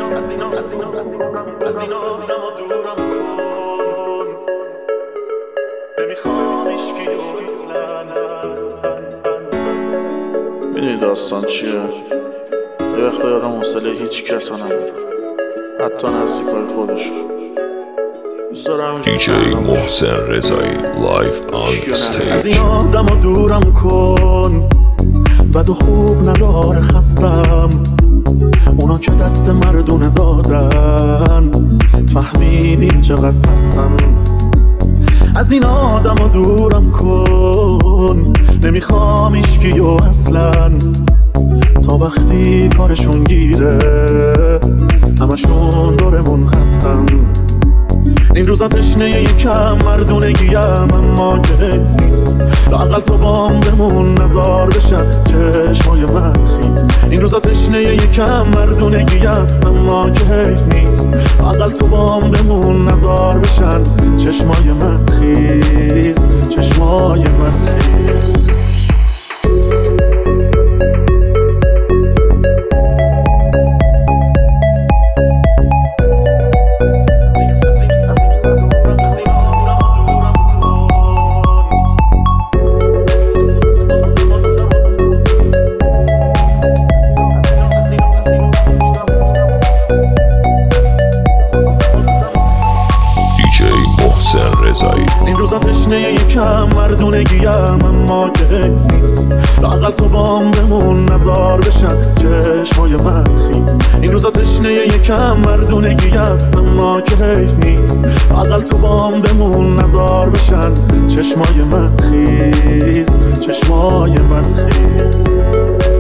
آدم و دورم کن، نمیخوام عشقی و اصلا. میدونی داستان چیه؟ یه وقتا یادم حوصله هیچ کس نداره، حتی نزدیکای خودش. دوست دارم دیجی محسن رضایی لایف آن استیج. از این آدم و دورم کن، بد و خوب نداره خستم. اونا که دست مردونه دادن، فهمیدین چقدر پستم. از این آدم و دورم کن، نمیخوام ایشکی و اصلا. تا وقتی کارشون گیره، همشون دورمون هستن. این روزا تشنه یکم مردونگیم، اما کیف نیست. لااقل تو بام بمون نزار بشن چشمای من خیز. این روزا تشنه یکم مردونگیم، اما کیف نیست. لااقل تو بام بمون نزار بشن چشمای من خیز. چشمای من خیز. این روزا تشنه یکم مردونگیم، اما کیف نیست. لااقل تو بام بمون نزار بشن چشمای من خیز. این روزا تشنه یکم مردونگیم، اما کیف نیست. لااقل تو بام بمون نزار بشن چشمای من خیز. چشمای من خیز.